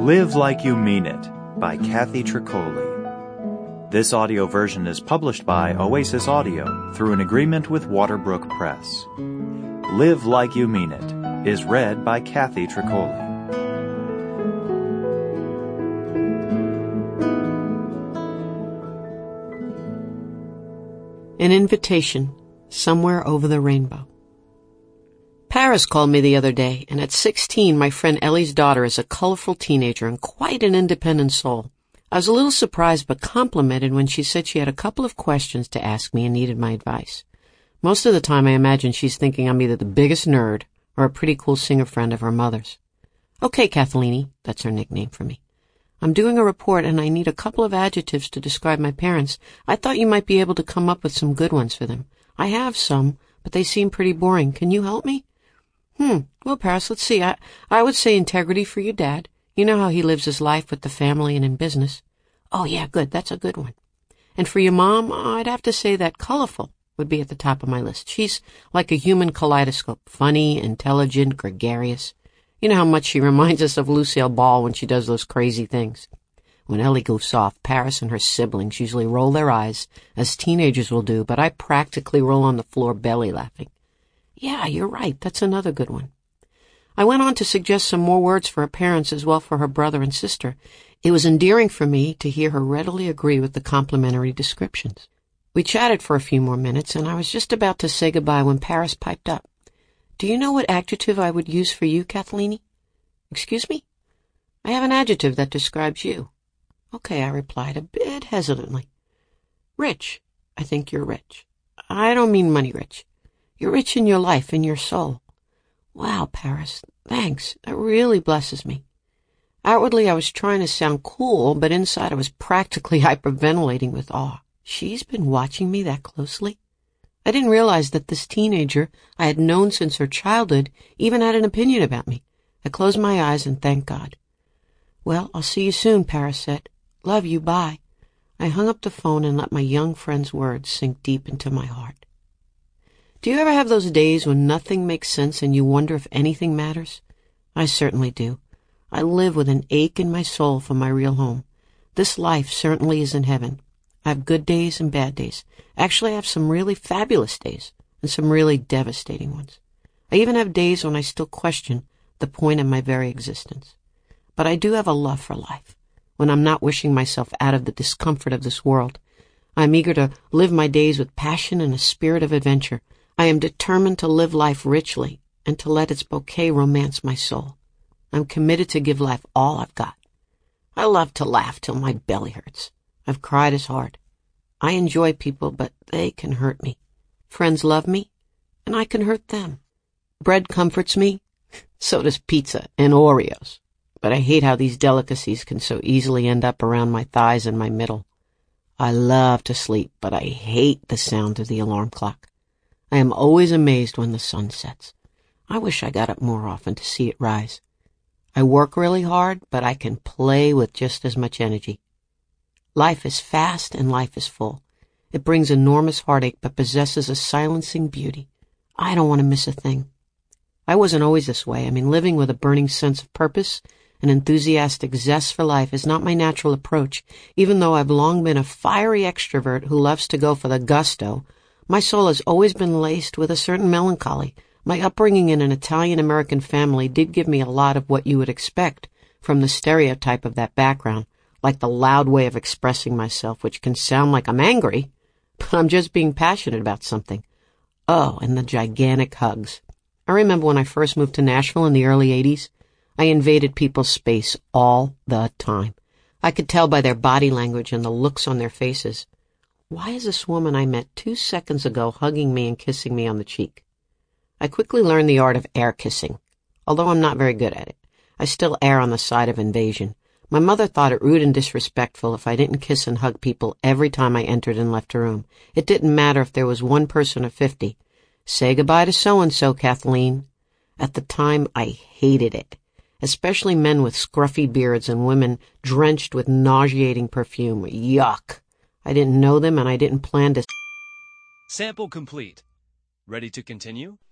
Live Like You Mean It by Kathy Tricoli. This audio version is published by Oasis Audio through an agreement with Waterbrook Press. Live Like You Mean It is read by Kathy Tricoli. An invitation somewhere over the rainbow. Paris called me the other day, and at 16, my friend Ellie's daughter is a colorful teenager and quite an independent soul. I was a little surprised but complimented when she said she had a couple of questions to ask me and needed my advice. Most of the time I imagine she's thinking I'm either the biggest nerd or a pretty cool singer friend of her mother's. Okay, Kathleen, that's her nickname for me. I'm doing a report and I need a couple of adjectives to describe my parents. I thought you might be able to come up with some good ones for them. I have some, but they seem pretty boring. Can you help me? Well, Paris, let's see. I would say integrity for your dad. You know how he lives his life with the family and in business. Oh, yeah, good. That's a good one. And for your mom, I'd have to say that colorful would be at the top of my list. She's like a human kaleidoscope. Funny, intelligent, gregarious. You know how much she reminds us of Lucille Ball when she does those crazy things. When Ellie goofs off, Paris and her siblings usually roll their eyes, as teenagers will do, but I practically roll on the floor belly laughing. Yeah, you're right. That's another good one. I went on to suggest some more words for her parents as well for her brother and sister. It was endearing for me to hear her readily agree with the complimentary descriptions. We chatted for a few more minutes, and I was just about to say goodbye when Paris piped up. Do you know what adjective I would use for you, Kathleen? Excuse me? I have an adjective that describes you. Okay, I replied, a bit hesitantly. Rich. I think you're rich. I don't mean money rich. You're rich in your life, in your soul. Wow, Paris, thanks. That really blesses me. Outwardly, I was trying to sound cool, but inside I was practically hyperventilating with awe. She's been watching me that closely? I didn't realize that this teenager I had known since her childhood even had an opinion about me. I closed my eyes and thanked God. Well, I'll see you soon, Paris said. Love you, bye. I hung up the phone and let my young friend's words sink deep into my heart. Do you ever have those days when nothing makes sense and you wonder if anything matters? I certainly do. I live with an ache in my soul for my real home. This life certainly isn't heaven. I have good days and bad days. Actually, I have some really fabulous days and some really devastating ones. I even have days when I still question the point of my very existence. But I do have a love for life, when I'm not wishing myself out of the discomfort of this world. I'm eager to live my days with passion and a spirit of adventure. I am determined to live life richly and to let its bouquet romance my soul. I'm committed to give life all I've got. I love to laugh till my belly hurts. I've cried as hard. I enjoy people, but they can hurt me. Friends love me, and I can hurt them. Bread comforts me, so does pizza and Oreos. But I hate how these delicacies can so easily end up around my thighs and my middle. I love to sleep, but I hate the sound of the alarm clock. I am always amazed when the sun sets. I wish I got up more often to see it rise. I work really hard, but I can play with just as much energy. Life is fast and life is full. It brings enormous heartache, but possesses a silencing beauty. I don't want to miss a thing. I wasn't always this way. Living with a burning sense of purpose, an enthusiastic zest for life is not my natural approach. Even though I've long been a fiery extrovert who loves to go for the gusto, my soul has always been laced with a certain melancholy. My upbringing in an Italian-American family did give me a lot of what you would expect from the stereotype of that background, like the loud way of expressing myself, which can sound like I'm angry, but I'm just being passionate about something. Oh, and the gigantic hugs. I remember when I first moved to Nashville in the early 80s, I invaded people's space all the time. I could tell by their body language and the looks on their faces. Why is this woman I met 2 seconds ago hugging me and kissing me on the cheek? I quickly learned the art of air kissing. Although I'm not very good at it, I still err on the side of invasion. My mother thought it rude and disrespectful if I didn't kiss and hug people every time I entered and left a room. It didn't matter if there was one person or 50. Say goodbye to so-and-so, Kathleen. At the time, I hated it, especially men with scruffy beards and women drenched with nauseating perfume. Yuck. I didn't know them, and I didn't plan to... Sample complete. Ready to continue?